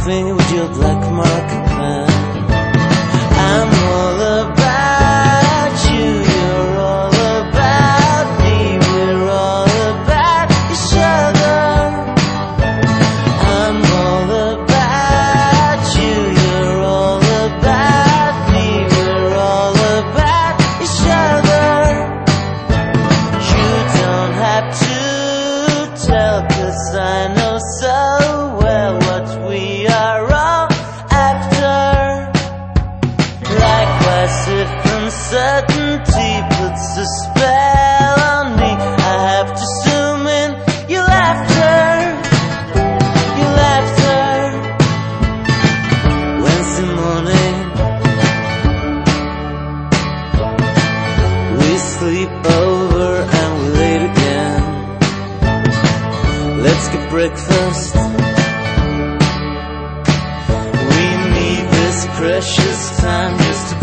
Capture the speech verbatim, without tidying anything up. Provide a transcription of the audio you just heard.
me with your black marker pen. I'm all about you, you're all about me, we're all about each other. I'm all about you, you're all about me, we're all about each other. You don't have to tell, 'cause I know so well what we are all after. Likewise, if uncertainty puts a spell on me, I have to zoom in your laughter, your laughter. Wednesday morning, we sleep over and we late again. Let's get breakfast. We need this precious time just to